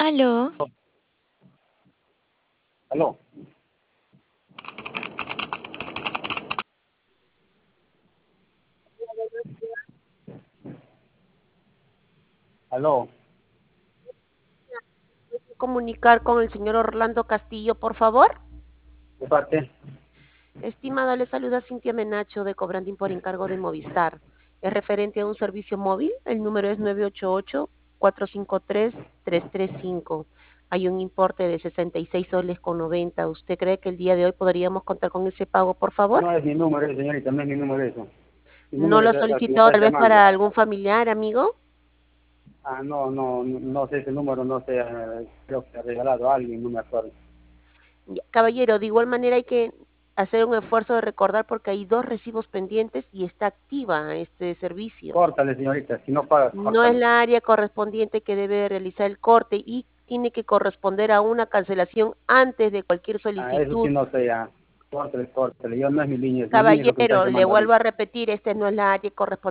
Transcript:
Aló, Aló, aló, Comunicar con el señor Orlando Castillo, por favor. de parte. Estimada, le saluda Cintia Menacho de Cobrandín por encargo de Movistar. Es referente a un servicio móvil. El número es 988-453-335. Hay un importe de 66 soles con 90. ¿Usted cree que el día de hoy podríamos contar con ese pago, por favor? No es mi número, señorita, no es mi número eso. Mi ¿No número lo es el que me solicitó estás tal vez llamando. para algún familiar, amigo? Ah, no sé ese número, no sé, creo que ha regalado a alguien, no me acuerdo. Ya, caballero, de igual manera hay que hacer un esfuerzo de recordar porque hay 2 recibos pendientes y está activa este servicio. Córtale, señorita, si no pagas, No es córtale. la área correspondiente que debe realizar el corte y tiene que corresponder a una cancelación antes de cualquier Ah, eso sí solicitud. no sé ya. Córtale, córtale. Yo no es mi línea es lo que me está Caballero, le llamando a mí. vuelvo a repetir, esta no es la área correspondiente.